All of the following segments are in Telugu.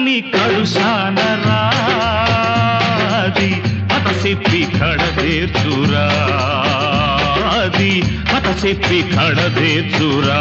నీ కడుసానరాది కథ చెప్పి కడదేర్చురాది కథ చెప్పి కడదేర్చురా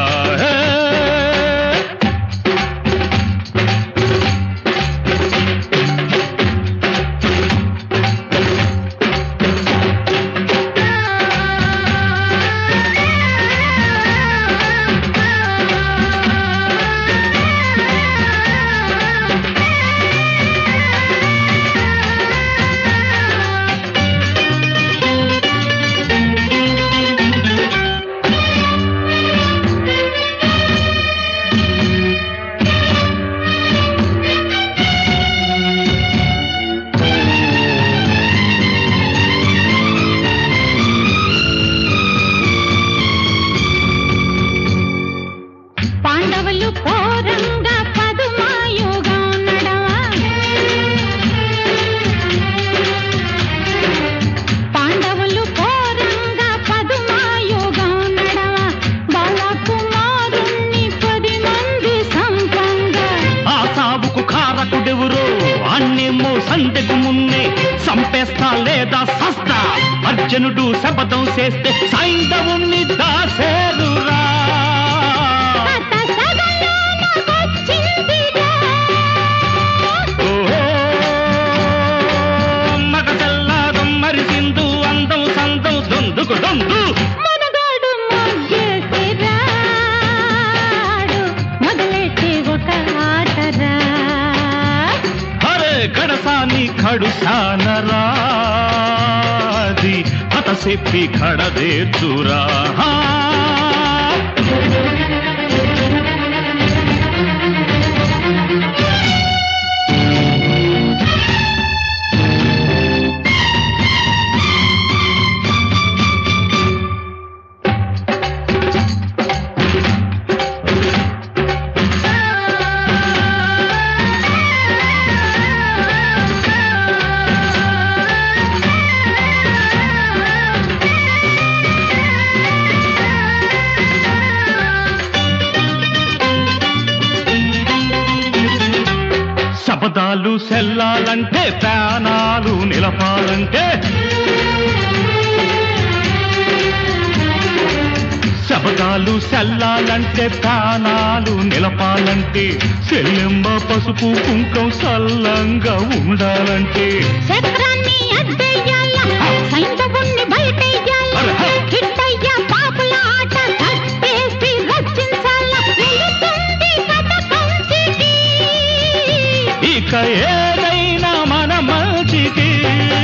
సందెకు మున్నే సంపేస్తా లేదా సస్తా అర్జునుడు శపథం చేస్తే సైంధవుణ్ణి దాసేరురా మగసల్లాదం మరిసిందు అందం సందం దొందుకు దొందు కడసాని కడుసానరాది కథ చెప్పి కడదేర్చురా శపథాలు సెల్లాలంటే ప్రాణాలు నిలపాలంటే శపథాలు సెల్లాలంటే ప్రాణాలు నిలపాలంటే చెల్లెమ్మ పసుపు కుంకం సల్లంగా ఉండాలంటే ఇక ఏదైనా మన మంచికి